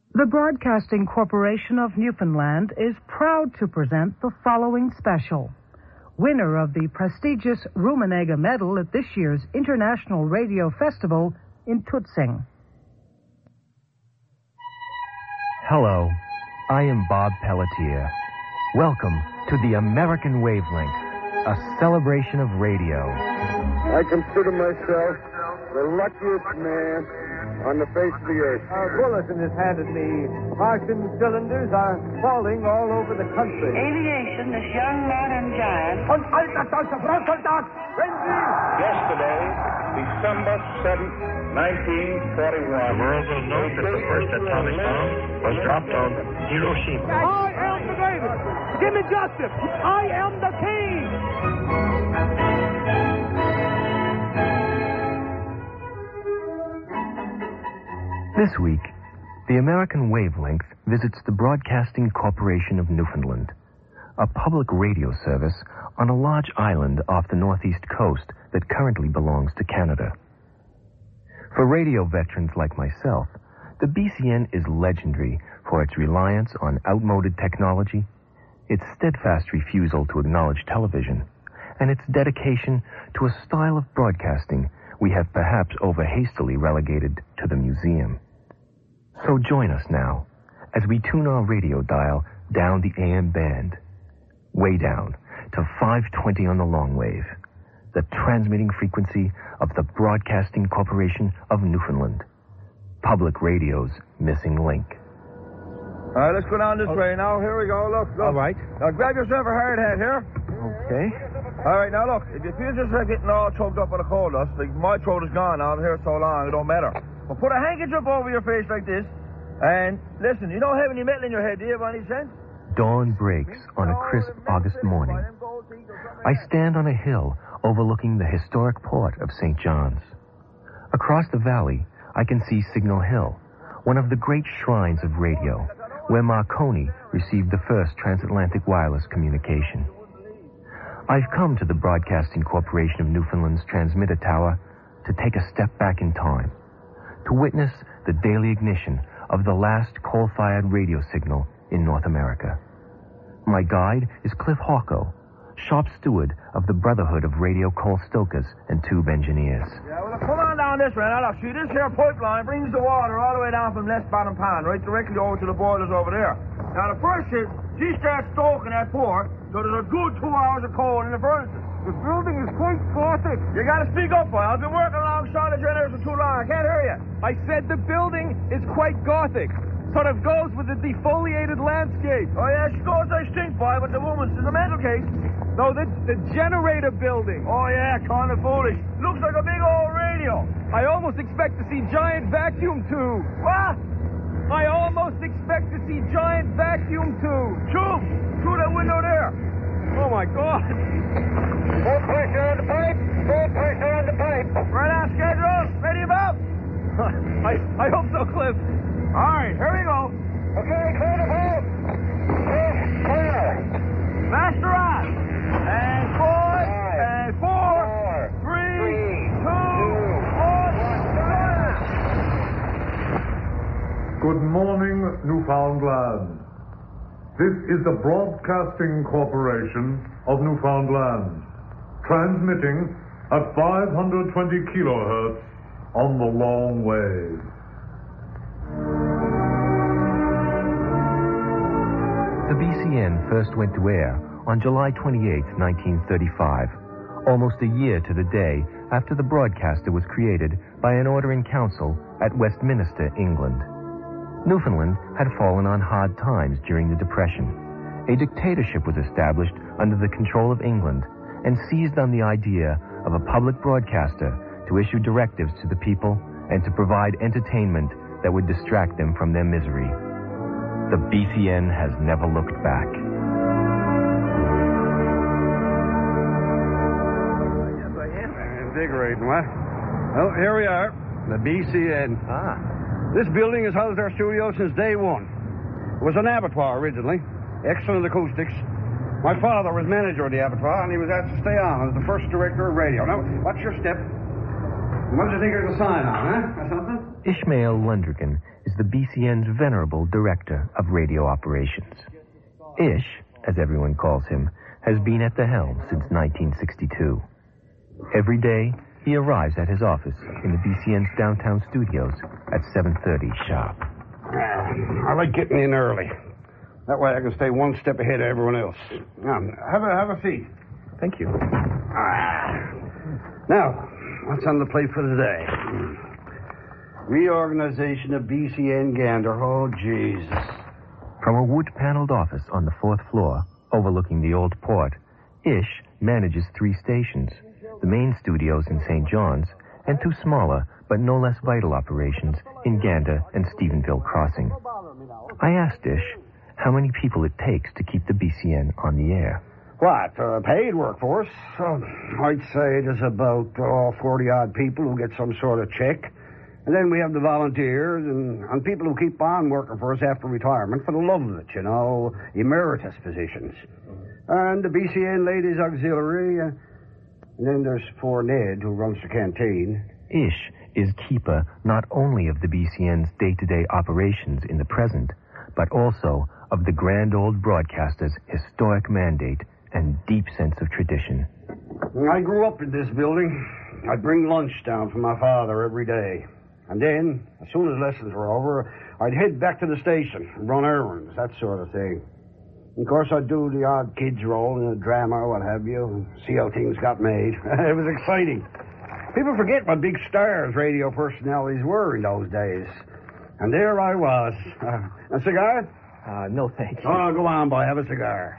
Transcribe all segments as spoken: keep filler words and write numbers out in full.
The Broadcasting Corporation of Newfoundland is proud to present the following special. Winner of the prestigious Rumenega Medal at this year's International Radio Festival in Tutzing. Hello, I am Bob Pelletier. Welcome to the American Wavelength, a celebration of radio. I consider myself the luckiest man on the face of the earth. Our bulletin has handed me Martian cylinders are falling all over the country. Aviation, this young modern giant. Yesterday, December seventh, nineteen forty-one. The world will know that the first atomic bomb was dropped on Hiroshima. I am the greatest. Give me justice. I am the king. This week, the American Wavelength visits the Broadcasting Corporation of Newfoundland, a public radio service on a large island off the northeast coast that currently belongs to Canada. For radio veterans like myself, the B C N is legendary for its reliance on outmoded technology, its steadfast refusal to acknowledge television, and its dedication to a style of broadcasting we have perhaps over-hastily relegated to the museum. So join us now as we tune our radio dial down the A M band, way down to five twenty on the long wave, the transmitting frequency of the Broadcasting Corporation of Newfoundland, public radio's missing link. All right, let's go down this way now. Here we go. Look, look. All right. Now grab yourself a hard hat here. Okay. All right, now look. If you feel yourself getting all choked up on the cold dust, like my throat is gone now, I'm here so long, it don't matter. Well, put a handkerchief over your face like this, and listen, you don't have any metal in your head, do you, by any sense? Dawn breaks on a crisp August morning. I stand on a hill overlooking the historic port of Saint John's. Across the valley, I can see Signal Hill, one of the great shrines of radio, where Marconi received the first transatlantic wireless communication. I've come to the Broadcasting Corporation of Newfoundland's transmitter tower to take a step back in time, to witness the daily ignition of the last coal-fired radio signal in North America. My guide is Cliff Hawko, shop steward of the Brotherhood of Radio Coal Stokers and Tube Engineers. Yeah, well, come on down this way. Now, look, see, this here pipeline brings the water all the way down from Left Bottom Pond, right directly over to the boilers over there. Now, the first is, she starts stoking that pour, so there's a good two hours of coal in the furnaces. The building is quite gothic. You gotta speak up, boy. I've been working alongside the generators for too long. I can't hear you. I said the building is quite gothic. Sort of goes with the defoliated landscape. Oh, yeah, she goes I stink, boy, but the woman's is a mental case. No, the, the generator building. Oh, yeah, kind of foolish. Looks like a big old radio. I almost expect to see giant vacuum tubes. What? I almost expect to see giant vacuum tubes. Tube? Through that window there. Oh, my God. Full pressure on the pipe. Full pressure on the pipe. Right on schedule. Ready about? I, I hope so, Cliff. All right, here we go. Okay, clear the hole. Yes, clear. Master on. And five, and four, four three, three, two, one, start. Good morning, Newfoundland. This is the Broadcasting Corporation of Newfoundland, transmitting at five hundred twenty kilohertz on the long wave. The B C N first went to air on July twenty-eighth, nineteen thirty-five, almost a year to the day after the broadcaster was created by an order in council at Westminster, England. Newfoundland had fallen on hard times during the Depression. A dictatorship was established under the control of England and seized on the idea of a public broadcaster to issue directives to the people and to provide entertainment that would distract them from their misery. The B C N has never looked back. Yes, I am. Invigorating, what? Well, here we are, the B C N. Ah. This building has housed our studio since day one. It was an abattoir originally. Excellent acoustics. My father was manager of the abattoir, and he was asked to stay on as the first director of radio. Now, what's your step? What do you think there's a sign on, huh? Or something? Ishmael Lundrigan is the B C N's venerable director of radio operations. Ish, as everyone calls him, has been at the helm since nineteen sixty-two. Every day, he arrives at his office in the B C N's downtown studios at seven thirty sharp. I like getting in early. That way I can stay one step ahead of everyone else. Now, have a, have a seat. Thank you. Ah. Now, what's on the plate for today? Reorganization of B C N Gander. Oh, Jesus. From a wood-paneled office on the fourth floor, overlooking the old port, Ish manages three stations, the main studios in Saint John's, and two smaller, but no less vital operations in Gander and Stephenville Crossing. I asked Ish how many people it takes to keep the B C N on the air. What, uh, paid workforce? Uh, I'd say there's about uh, forty-odd people who get some sort of check. And then we have the volunteers and, and people who keep on working for us after retirement for the love of it, you know, emeritus positions. And the B C N Ladies Auxiliary. Uh, and then there's poor Ned, who runs the canteen. Ish is keeper not only of the B C N's day-to-day operations in the present, but also of the grand old broadcaster's historic mandate and deep sense of tradition. I grew up in this building. I'd bring lunch down for my father every day. And then, as soon as lessons were over, I'd head back to the station, run errands, that sort of thing. Of course, I'd do the odd kids' role in a drama or what have you, and see how things got made. It was exciting. People forget what big stars radio personalities were in those days. And there I was. Uh, a cigar? Uh, no, thank you. Oh, go on, boy. Have a cigar.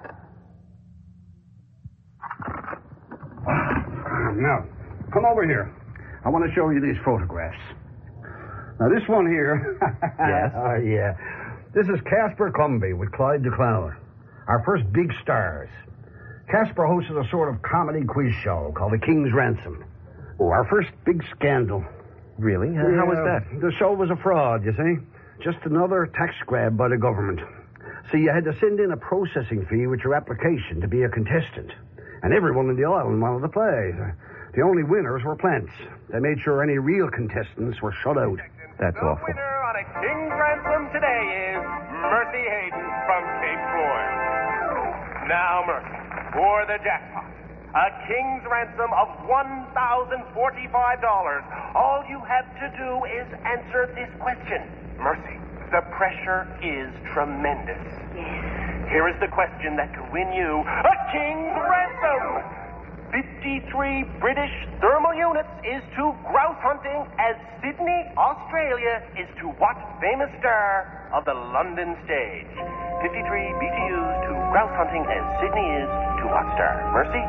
Now, come over here. I want to show you these photographs. Now, this one here... Yes? uh, yeah. This is Casper Cumby with Clyde the Clown, our first big stars. Casper hosted a sort of comedy quiz show called The King's Ransom. Oh, our first big scandal. Really? How, yeah, how was that? The show was a fraud, you see. Just another tax grab by the government. So you had to send in a processing fee with your application to be a contestant. And everyone in the island wanted to play. The only winners were plants. They made sure any real contestants were shut out. That's the awful. The winner on a King's Ransom today is Mercy Hayden from Cape Floyd. Now, Mercy, for the jackpot. A King's Ransom of one thousand forty-five dollars. All you have to do is answer this question. Mercy, the pressure is tremendous. Yes. Here is the question that could win you a King's Ransom. fifty-three British thermal units is to grouse hunting as Sydney, Australia is to what famous star of the London stage? fifty-three B T Us to grouse hunting as Sydney is to what star? Mercy?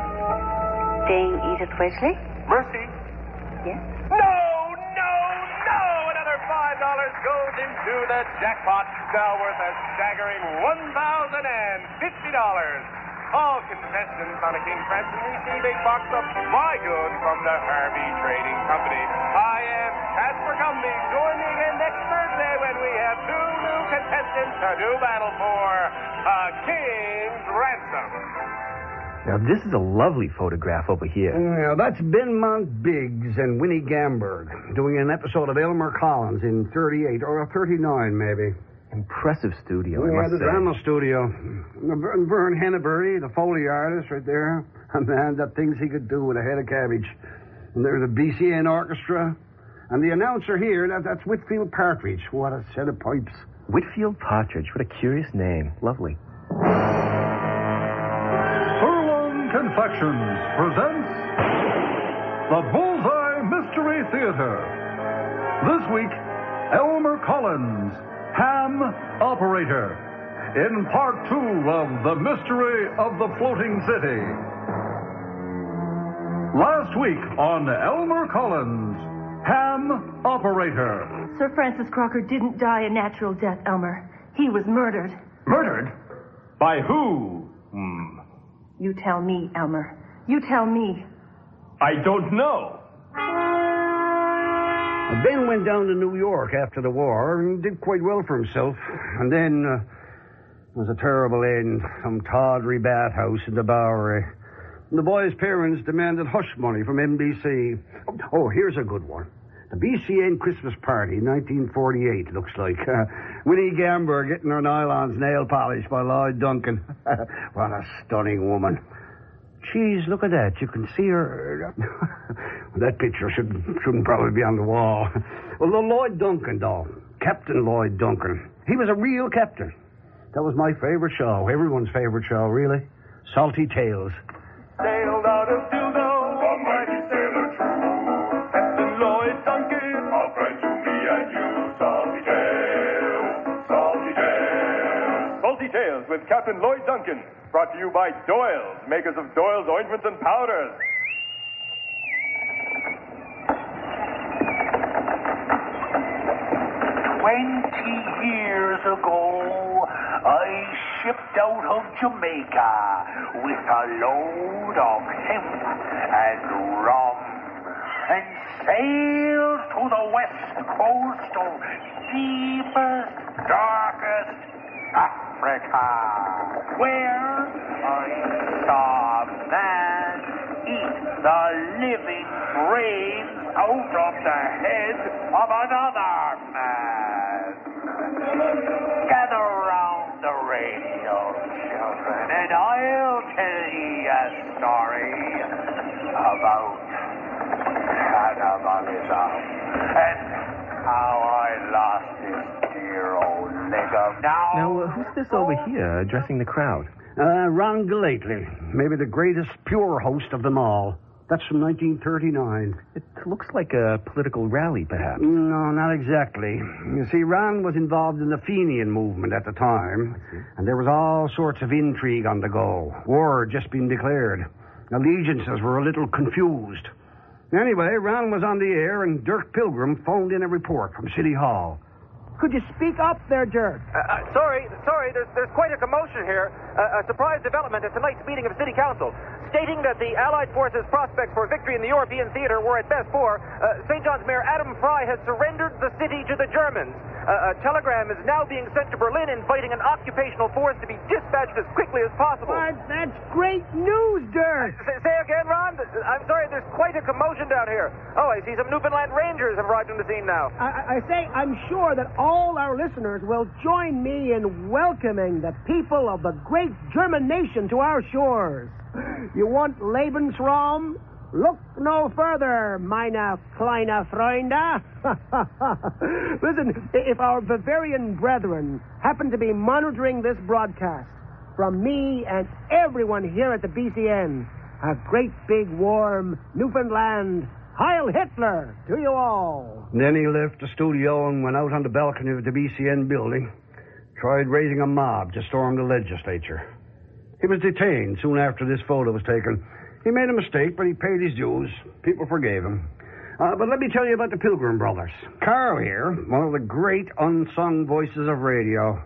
Dame Edith Wesley? Mercy? Yes? No, no, no! Another five dollars goes into the jackpot, now worth a staggering one thousand fifty dollars. All contestants on a King's Ransom receive a box of dry goods from the Harvey Trading Company. I am Casper Cumby. Join me again next Thursday when we have two new contestants to do battle for a King's Ransom. Now, this is a lovely photograph over here. Yeah, that's Benmont Biggs and Winnie Gamberg doing an episode of Elmer Collins in thirty-eight, or thirty-nine, maybe. Impressive studio, I Yeah, must the say. drama studio. And Vern Henneberry, the Foley artist right there. And man, the things he could do with a head of cabbage. And there's the B C N Orchestra. And the announcer here, that, that's Whitfield Partridge. What a set of pipes. Whitfield Partridge, what a curious name. Lovely. Furlong Confections presents the Bullseye Mystery Theater. This week, Elmer Collins, Ham Operator, in part two of The Mystery of the Floating City. Last week on Elmer Collins, Ham Operator. Sir Francis Crocker didn't die a natural death, Elmer. He was murdered. Murdered? By who? Hmm. You tell me, Elmer. You tell me. I don't know. Ben went down to New York after the war and did quite well for himself. And then uh, it was a terrible end. Some tawdry bathhouse in the Bowery. And the boy's parents demanded hush money from N B C. Oh, here's a good one. The B C N Christmas Party, nineteen forty-eight, looks like. Uh, Winnie Gamber getting her nylons nail polished by Lloyd Duncan. What a stunning woman. Jeez, look at that. You can see her. That picture shouldn't, shouldn't probably be on the wall. Well, the Lloyd Duncan, though. Captain Lloyd Duncan. He was a real captain. That was my favorite show. Everyone's favorite show, really. Salty Tales. Sailed out of Dildo, a mighty sailor true. Captain Lloyd Duncan, a friend to me and you. Salty Tales, Salty Tales. Salty Tales with Captain Lloyd Duncan. Brought to you by Doyle's, makers of Doyle's ointments and powders. Twenty years ago, I shipped out of Jamaica with a load of hemp and rum and sailed to the west coast of deepest, darkest Africa, where I saw a man eat the living brains out of the head of another man. Gather round the radio, children, and I'll tell ye a story about cannibalism and how I lost this dear old leg of now. Now, uh, who's this over here addressing the crowd? Uh, Ron Galately, maybe the greatest pure host of them all. That's from nineteen thirty-nine. It looks like a political rally, perhaps. No, not exactly. You see, Ron was involved in the Fenian movement at the time, and there was all sorts of intrigue on the go. War had just been declared. Allegiances were a little confused. Anyway, Ron was on the air, and Dirk Pilgrim phoned in a report from City Hall. Could you speak up there, Dirk? Uh, uh, sorry, sorry, there's, there's quite a commotion here. Uh, a surprise development at tonight's meeting of City Council, stating that the Allied forces' prospects for victory in the European theater were at best poor. Uh, Saint John's Mayor Adam Fry has surrendered the city to the Germans. Uh, a telegram is now being sent to Berlin inviting an occupational force to be dispatched as quickly as possible. What? That's great news, Dirk. Uh, say, say again, Ron? I'm sorry, there's quite a commotion down here. Oh, I see some Newfoundland Rangers have arrived on the scene now. I, I say I'm sure that all our listeners will join me in welcoming the people of the great German nation to our shores. You want Lebensraum? Look no further, meine kleine Freunde. Listen, if our Bavarian brethren happen to be monitoring this broadcast, from me and everyone here at the B C N, a great big warm Newfoundland Heil Hitler to you all. Then he left the studio and went out on the balcony of the B C N building, tried raising a mob to storm the legislature. He was detained soon after this photo was taken. He made a mistake, but he paid his dues. People forgave him. Uh, but let me tell you about the Pilgrim Brothers. Carl here, one of the great unsung voices of radio.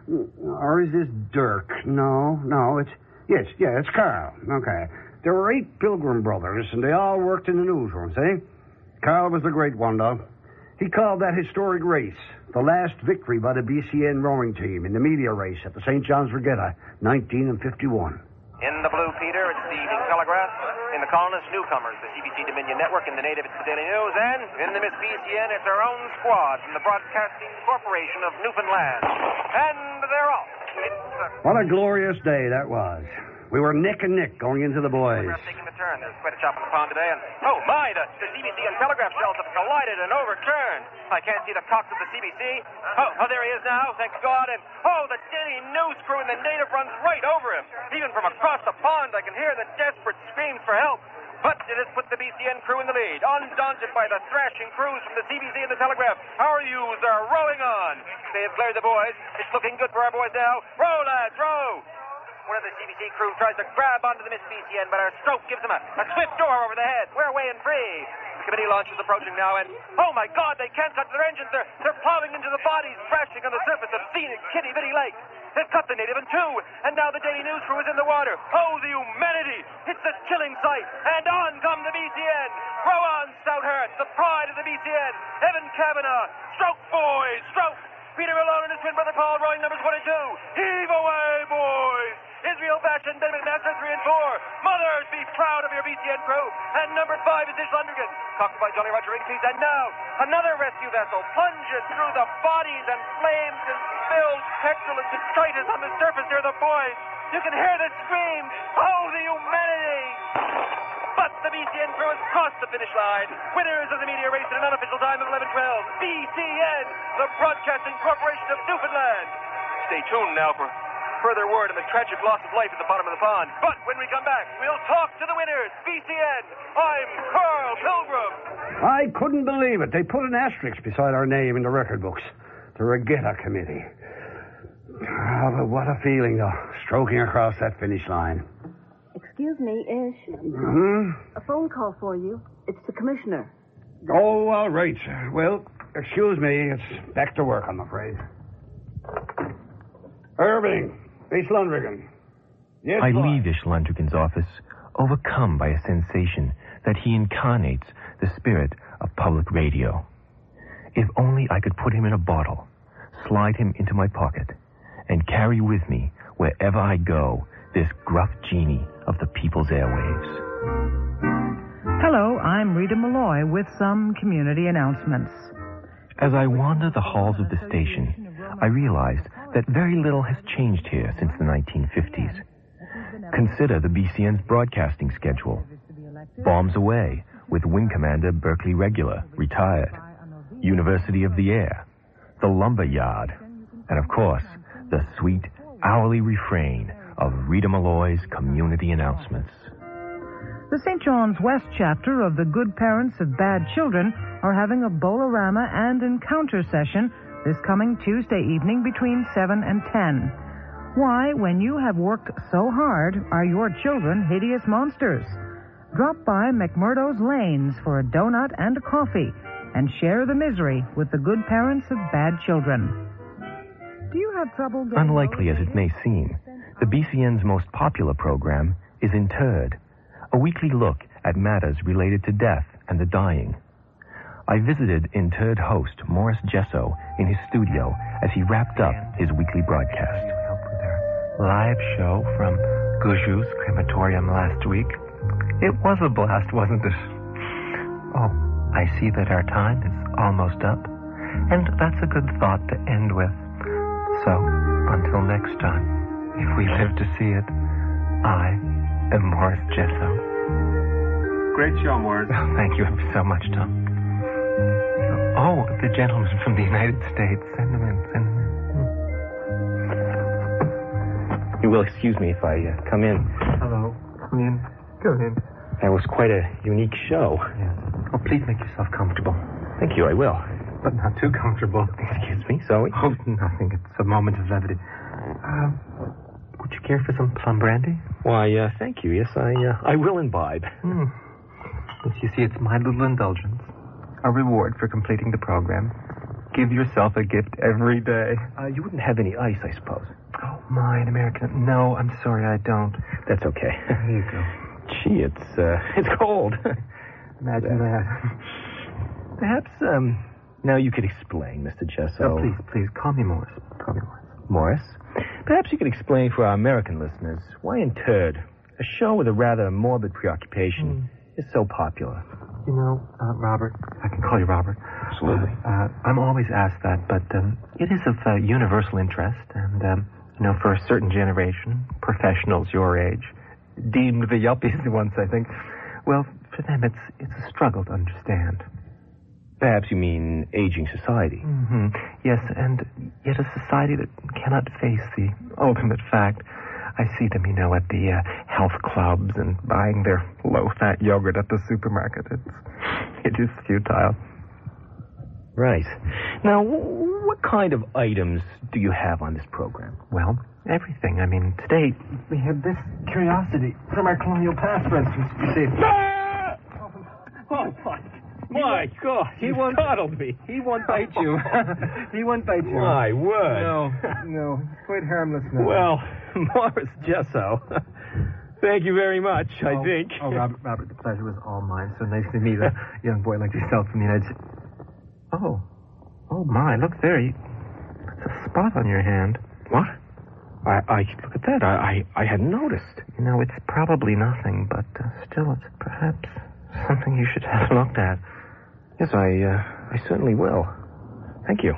Or is this Dirk? No, no, it's... Yes, yeah, it's Carl. Okay. There were eight Pilgrim Brothers, and they all worked in the newsroom, see? Carl was the great one, though. He called that historic race the last victory by the B C N rowing team in the media race at the Saint John's Regatta, nineteen fifty-one. In the Blue Peter, it's the Evening Telegraph. In the colonist, newcomers, the C B C Dominion Network. In the native, it's the Daily News. And in the Miss B C N, it's our own squad from the Broadcasting Corporation of Newfoundland. And they're off. It's, uh... What a glorious day that was. We were neck and neck going into the boys. Taking the turn. There's quite a chop in the pond today. And, oh, my, the, the C B C and telegraph shells have collided and overturned. I can't see the cocks of the C B C. Oh, oh, there he is now, thank God. And, oh, the Daily News crew and the native runs right over him. Even from across the pond, I can hear the desperate screams for help. But it has put the B C N crew in the lead, undaunted by the thrashing crews from the C B C and the Telegraph. Our youths are rowing on. They have cleared the boys. It's looking good for our boys now. Row, lads, row! One of the C B C crew tries to grab onto the Miss B C N, but our stroke gives him a, a swift door over the head. We're away and free. The committee launch is approaching now, and oh my God, they can't touch their engines. They're, they're plowing into the bodies, crashing on the surface of scenic Kitty Bitty Lake. They've cut the native in two, and now the Daily News crew is in the water. Oh, the humanity! It's a chilling sight. And on come the B C N. Row on, Stouthurst, the pride of the B C N. Evan Kavanagh, stroke boys, stroke. Peter Malone and his twin brother Paul rowing numbers one and two. Heave away, boys! Israel Bashan, David Master, three and four. Mothers, be proud of your B C N crew. And number five is Ish Lundergan. Cocked by Jolly Roger Makepeace, and now another rescue vessel plunges through the bodies and flames and spills petrol and detritus on the surface near the boys. You can hear the screams. Oh, the humanity! But the B C N crew has crossed the finish line. Winners of the media race at an unofficial time of eleven twelve. B C N, the Broadcasting Corporation of Newfoundland. Stay tuned now for further word on the tragic loss of life at the bottom of the pond. But when we come back, we'll talk to the winners. B C N, I'm Carl Pilgrim. I couldn't believe it. They put an asterisk beside our name in the record books. The Regatta Committee. Ah, but what a feeling, though, stroking across that finish line. Excuse me, Ish. Hmm? A phone call for you. It's the commissioner. Oh, all right. Well, excuse me. It's back to work, I'm afraid. Irving, Ish Lundrigan. Yes, I boy. leave Ish Lundrigan's office, overcome by a sensation that he incarnates the spirit of public radio. If only I could put him in a bottle, slide him into my pocket, and carry with me, wherever I go, this gruff genie of the people's airwaves. Hello, I'm Rita Malloy with some community announcements. As I wander the halls of the station, I realize that very little has changed here since the nineteen fifties. Consider the B C N's broadcasting schedule. Bombs Away with Wing Commander Berkeley Regular, retired. University of the Air. The Lumber Yard. And, of course, the sweet, hourly refrain of Rita Malloy's community announcements. The Saint John's West chapter of the Good Parents of Bad Children are having a Bowl-O-Rama and encounter session this coming Tuesday evening between seven and ten. Why, when you have worked so hard, are your children hideous monsters? Drop by McMurdo's Lanes for a donut and a coffee and share the misery with the good parents of bad children. Do you have trouble getting... Unlikely as it may seem, the B C N's most popular program is Interred, a weekly look at matters related to death and the dying. I visited Interred host Morris Jesso in his studio as he wrapped up his weekly broadcast. Live show from Guju's crematorium last week. It was a blast, wasn't it? Oh, I see that our time is almost up, and that's a good thought to end with. So, until next time, if we live to see it, I am Morris Jesso. Great show, Morris. Oh, thank you ever so much, Tom. Oh, the gentleman from the United States. Send him in, send him in. You will excuse me if I uh, come in. Hello. Come in. Come in. That was quite a unique show. Yes. Oh, please make yourself comfortable. Thank you, I will. But not too comfortable. Excuse me, Zoe? Oh, nothing. It's a moment of levity. Uh, would you care for some plum brandy? Why, uh, thank you. Yes, I uh, I will imbibe. Mm. Yes, you see, it's my little indulgence. A reward for completing the program. Give yourself a gift every day. Uh, you wouldn't have any ice, I suppose. Oh, my, an American. No, I'm sorry, I don't. That's okay. There you go. Gee, it's, uh, it's cold. Imagine that. Perhaps, um, now you could explain, Mister Jesso. Oh, please, please, call me Morris. Call me Morris. Morris? Perhaps you could explain for our American listeners why Interred, a show with a rather morbid preoccupation, mm. is so popular. You know, uh, Robert, I can call you Robert. Absolutely. Uh, I'm always asked that, but um, it is of uh, universal interest, and, um, you know, for a certain generation, professionals your age, deemed the yuppies once, I think, well, for them it's it's a struggle to understand. Perhaps you mean aging society. Mm-hmm. Yes, and yet a society that cannot face the ultimate fact. I see them, you know, at the uh, health clubs and buying their low-fat yogurt at the supermarket. It's, it is futile. Right. Now, what kind of items do you have on this program? Well, everything. I mean, today we have this curiosity from our colonial past, for instance. You see. Ah! Oh, my, my God. He won't startled me. He won't bite you. He won't bite you. My word. No, no. Quite harmless now. Well, Morris Jesso, thank you very much, oh, I think. Oh, Robert, Robert, the pleasure was all mine. So nice to meet a young boy like yourself from the United States. Oh. Oh, my, look there. You, that's a spot on your hand. What? I, I look at that. I, I, I hadn't noticed. You know, it's probably nothing, but uh, still, it's perhaps something you should have looked at. Yes, I, uh, I certainly will. Thank you.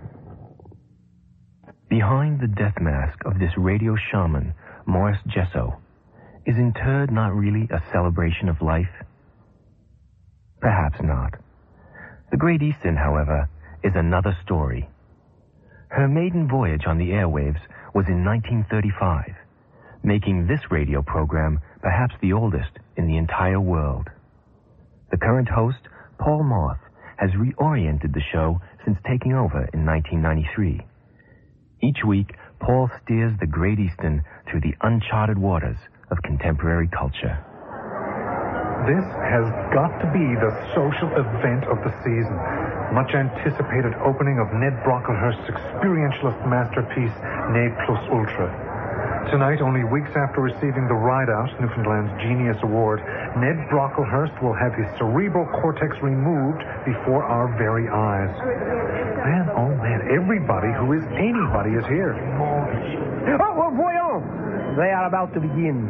Behind the death mask of this radio shaman, Morris Jesso, is interred not really a celebration of life? Perhaps not. The Great Eastern, however, is another story. Her maiden voyage on the airwaves was in nineteen thirty-five, making this radio program perhaps the oldest in the entire world. The current host, Paul Moth, has reoriented the show since taking over in nineteen ninety-three. Each week, Paul steers the Great Eastern through the uncharted waters of contemporary culture. This has got to be the social event of the season. Much anticipated opening of Ned Brocklehurst's experientialist masterpiece, Ne Plus Ultra. Tonight, only weeks after receiving the Ride Out, Newfoundland's Genius Award, Ned Brocklehurst will have his cerebral cortex removed before our very eyes. Man, oh man, everybody who is anybody is here. Oh, well, voyons! They are about to begin.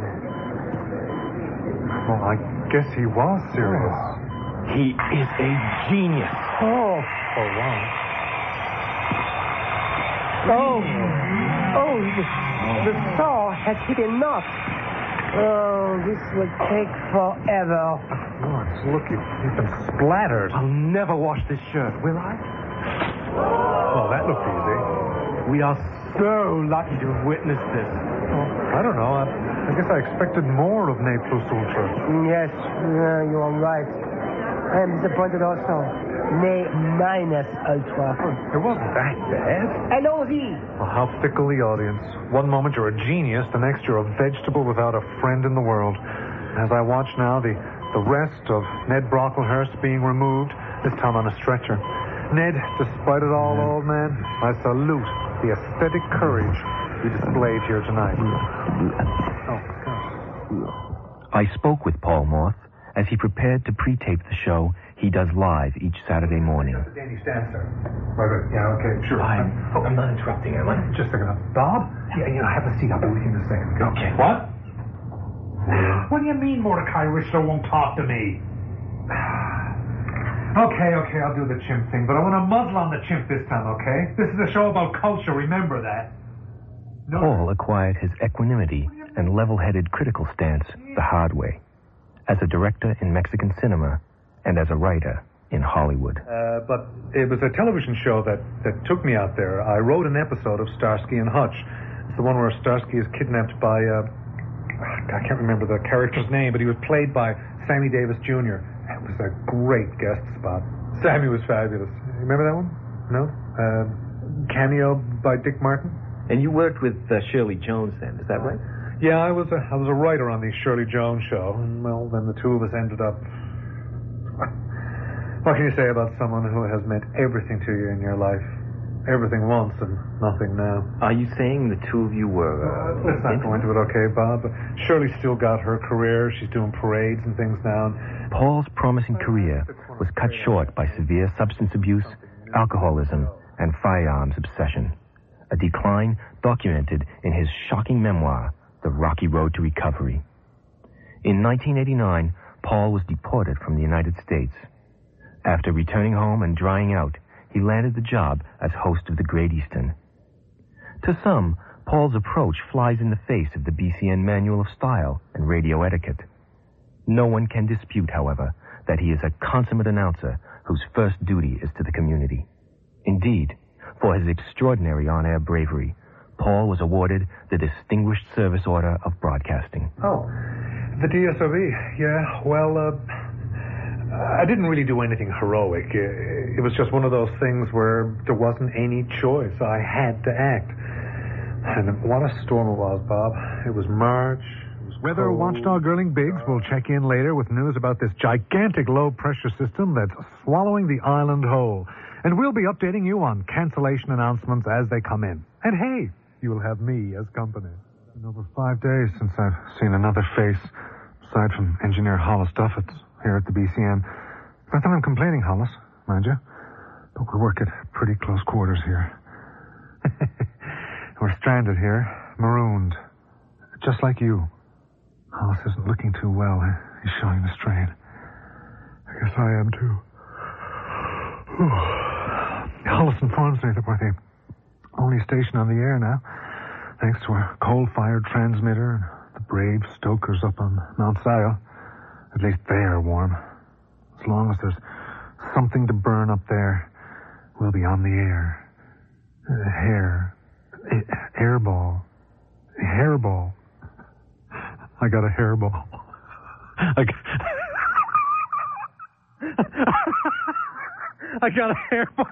Well, I guess he was serious. He is a genius. Oh. For once. Oh. Oh, the, the saw has hit a knot. Oh, this will take forever. Lawrence, look, you've been splattered. I'll never wash this shirt, will I? Well, that looked easy. We are so lucky to have witnessed this. Well, I don't know. I, I guess I expected more of Ne Plus Ultra. Yes, uh, you are right. I am disappointed also. Ne Minus Ultra. It wasn't that bad. Allons-y. Well, how fickle the audience. One moment you're a genius, the next you're a vegetable without a friend in the world. As I watch now, the, the rest of Ned Brocklehurst being removed, this time on a stretcher. Ned, despite it all, old man, I salute the aesthetic courage you displayed here tonight. Oh, gosh. I spoke with Paul Moth as he prepared to pre-tape the show he does live each Saturday morning. Danny, stand, sir. Right, right. Yeah, okay, sure. I'm, oh, I'm not interrupting, am I? Just a second. Bob? Yeah, you know, have a seat. I'll be with you in a second. Okay. What? What do you mean Mordecai Richler won't talk to me? Okay, okay, I'll do the chimp thing, but I want to muzzle on the chimp this time, okay? This is a show about culture, remember that. No. Paul acquired his equanimity and level-headed critical stance the hard way, as a director in Mexican cinema and as a writer in Hollywood. Uh, but it was a television show that, that took me out there. I wrote an episode of Starsky and Hutch. It's the one where Starsky is kidnapped by, uh, I can't remember the character's name, but he was played by Sammy Davis Junior It was a great guest spot. Sammy was fabulous. Remember that one? No? Uh, cameo by Dick Martin? And you worked with uh, Shirley Jones then, is that right? Yeah, I was a, I was a writer on the Shirley Jones show, and, well, then the two of us ended up... What can you say about someone who has meant everything to you in your life? Everything once and nothing now. Are you saying the two of you were... Uh, uh, let's not go into it, okay, Bob? Shirley's still got her career. She's doing parades and things now. Paul's promising career was cut short by severe substance abuse, alcoholism, and firearms obsession. A decline documented in his shocking memoir, The Rocky Road to Recovery. In nineteen eighty-nine, Paul was deported from the United States. After returning home and drying out, he landed the job as host of the Great Eastern. To some, Paul's approach flies in the face of the B C N Manual of Style and Radio Etiquette. No one can dispute, however, that he is a consummate announcer whose first duty is to the community. Indeed, for his extraordinary on-air bravery, Paul was awarded the Distinguished Service Order of Broadcasting. Oh, the D S O B. Yeah, well, uh, I didn't really do anything heroic. It was just one of those things where there wasn't any choice. I had to act. And what a storm it was, Bob. It was March. It was Weather cold. Watchdog Erling Biggs will check in later with news about this gigantic low-pressure system that's swallowing the island whole. And we'll be updating you on cancellation announcements as they come in. And hey, you'll have me as company. It's been over five days since I've seen another face, aside from Engineer Hollis Duffett here at the B C N. Not that I'm complaining, Hollis, mind you, but we work at pretty close quarters here. We're stranded here, marooned, just like you. Hollis isn't looking too well. He's showing the strain. I guess I am, too. Hollis informs me that we're the only station on the air now, thanks to a coal-fired transmitter and the brave stokers up on Mount Sion. At least they are warm. As long as there's something to burn up there, we'll be on the air. Uh, hair. A- hairball. Hairball. I got a hairball. I got... I got a hairball.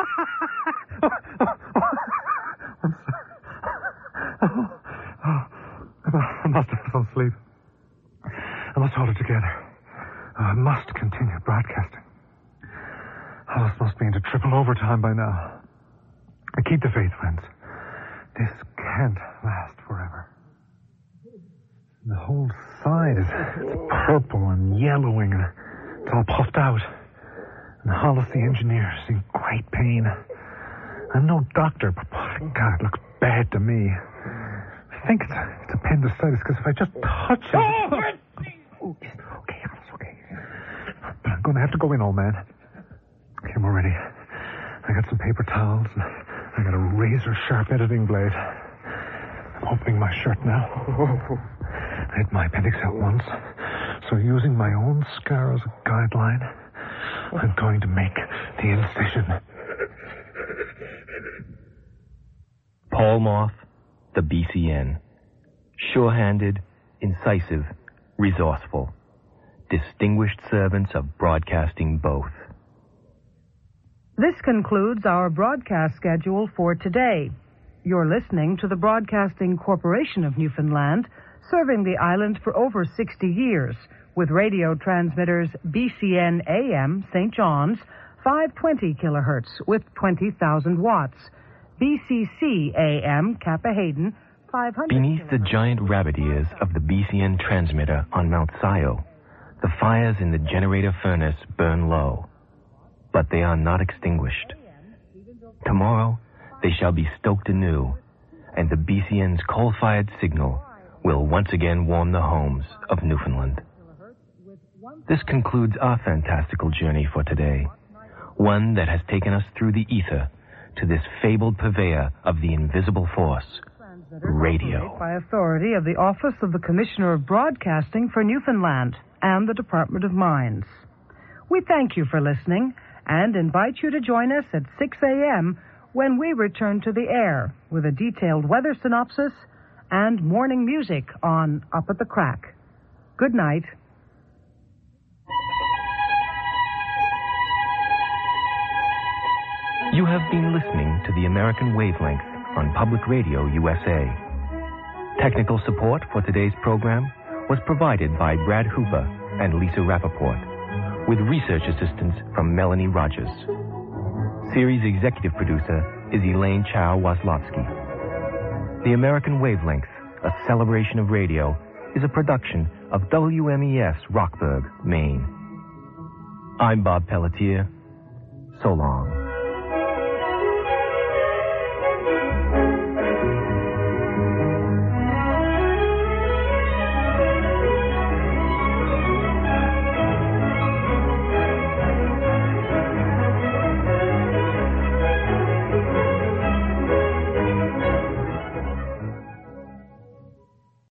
I'm sorry. I must have some sleep. I must hold it together. I must continue broadcasting. Hollis must be into triple overtime by now. I keep the faith, friends. This can't last forever. The whole side is purple and yellowing, and it's all puffed out. And Hollis, the engineer, is in great pain. I'm no doctor, but by God, it looks bad to me. I think it's, it's appendicitis, because if I just touch it... Oh, oh, okay, Hollis, okay. But I'm going to have to go in, old man. Okay, I'm all ready. I got some paper towels, and I got a razor-sharp editing blade. I'm opening my shirt now. I had my appendix out once, so using my own scar as a guideline, I'm going to make the incision. Paul Moth, the B C N. Sure-handed, incisive, resourceful. Distinguished servants of broadcasting both. This concludes our broadcast schedule for today. You're listening to the Broadcasting Corporation of Newfoundland, serving the island for over sixty years, with radio transmitters B C N A M Saint John's, five twenty kilohertz with twenty thousand watts, B C C A M Kappa Hayden, five hundred Beneath the giant rabbit ears of the B C N transmitter on Mount Sion, the fires in the generator furnace burn low, but they are not extinguished. Tomorrow, they shall be stoked anew, and the B C N's coal-fired signal will once again warm the homes of Newfoundland. This concludes our fantastical journey for today, one that has taken us through the ether to this fabled purveyor of the invisible force, radio. By authority of the Office of the Commissioner of Broadcasting for Newfoundland and the Department of Mines. We thank you for listening and invite you to join us at six a.m. when we return to the air with a detailed weather synopsis and morning music on Up at the Crack. Good night. You have been listening to the American Wavelength on Public Radio U S A. Technical support for today's program was provided by Brad Hooper and Lisa Rappaport, with research assistance from Melanie Rogers. Series executive producer is Elaine Chow-Waslowski. The American Wavelength, a celebration of radio, is a production of W M E S Rockburg, Maine. I'm Bob Pelletier. So long.